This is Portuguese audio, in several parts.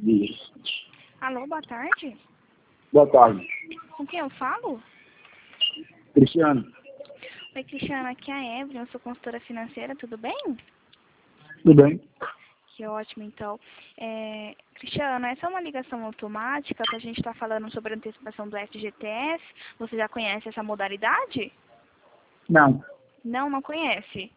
Dias. Alô, boa tarde. Boa tarde. Com quem eu falo? Cristiano. Oi, Cristiana, aqui é a Evelyn, eu sou consultora financeira, tudo bem? Tudo bem? Que ótimo, então. Cristiana, essa é uma ligação automática para a gente estar falando sobre a antecipação do FGTS. Você já conhece essa modalidade? Não. Não conhece?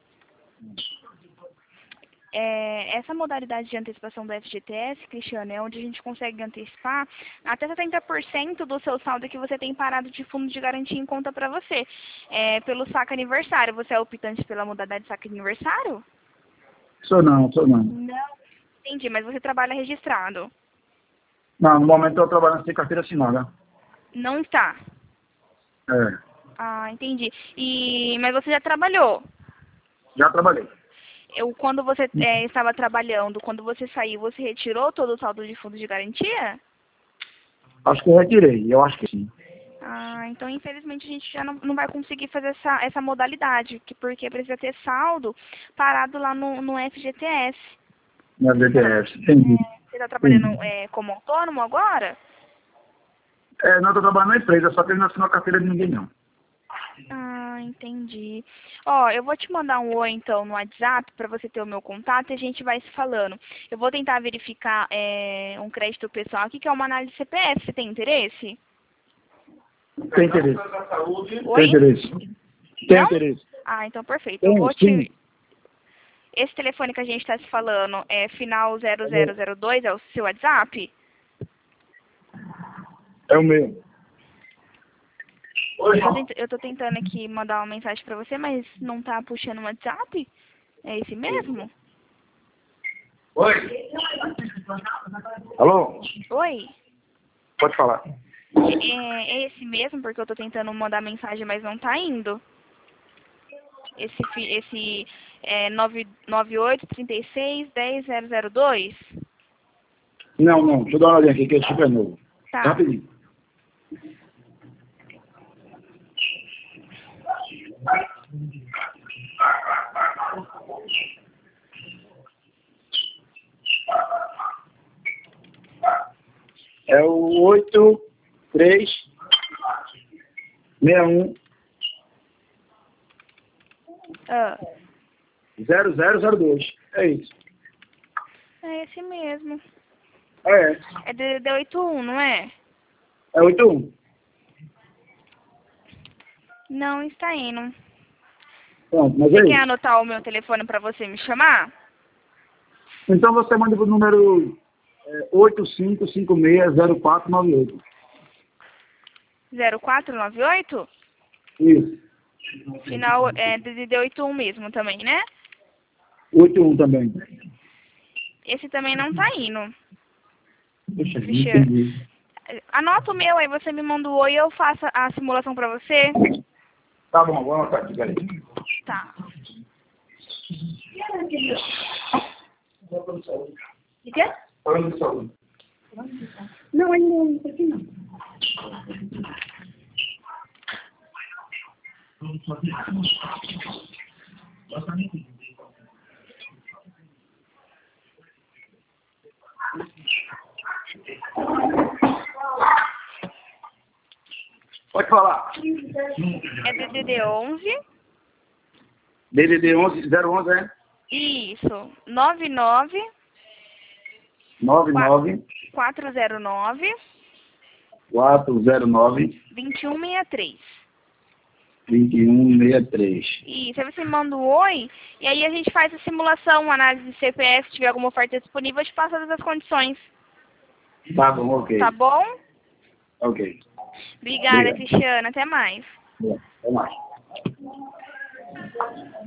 Essa modalidade de antecipação do FGTS, Cristiano, é onde a gente consegue antecipar até 70% do seu saldo que você tem parado de fundo de garantia em conta para você. Pelo saque aniversário. Você é optante pela modalidade de saque aniversário? Sou não. Não. Entendi, mas você trabalha registrado? Não, no momento eu estou trabalhando sem carteira assinada. Não está? É. Ah, entendi. Mas você já trabalhou? Já trabalhei. Quando você estava trabalhando, quando você saiu, você retirou todo o saldo de fundo de garantia? Acho que eu retirei, eu acho que sim. Ah, então infelizmente a gente já não vai conseguir fazer essa modalidade, porque precisa ter saldo parado lá no FGTS. Na BTS, entendi. Você está trabalhando Entendi. como autônomo agora? Não, estou trabalhando na empresa, só que ele não assinou a carteira de ninguém, não. Ah, entendi. Ó, eu vou te mandar um oi então no WhatsApp para você ter o meu contato e a gente vai se falando. Eu vou tentar verificar um crédito pessoal aqui, que é uma análise CPF. Você tem interesse? Tem interesse. Oi? Tem interesse. Tem Não? interesse. Ah, então perfeito. Eu Tem, vou sim. te... Esse telefone que a gente está se falando é final 0002, é o seu WhatsApp? É o meu. Eu tô tentando aqui mandar uma mensagem para você, mas não tá puxando o WhatsApp? É esse mesmo? Oi? Alô? Oi? Pode falar. É esse mesmo, porque eu tô tentando mandar mensagem, mas não tá indo. Esse 998361002? Não. Deixa eu dar uma olhadinha aqui, que é super novo. Tá. Rapidinho. É o 8361 Ah, 0002. É isso. é esse mesmo. É. É DDD 81, não é? É 81. Não está indo. Pronto, mas Você é quer isso. anotar o meu telefone para você me chamar? Então você manda pro número 85560498. 0498? Isso. Final é DDD 81 mesmo também, né? 81 também. Esse também não tá indo. Puxa, Cristiano. entendi. Anota o meu, aí você me manda o oi e eu faço a simulação pra você. Tá bom, vou anotar aqui, peraí. Tá. O quê? Falando de saúde. Não, ainda não, isso aqui não. Pode falar. É DDD 11. DDD 011, é? Isso. 99 99 409 409 2163. 2163. Isso. Aí você me manda o oi e aí a gente faz a simulação, análise de CPF, se tiver alguma oferta disponível, eu te passo todas as condições. Tá bom, ok. Tá bom? Ok. Obrigada, Obrigado. Cristiana. Até mais. Bom, até mais.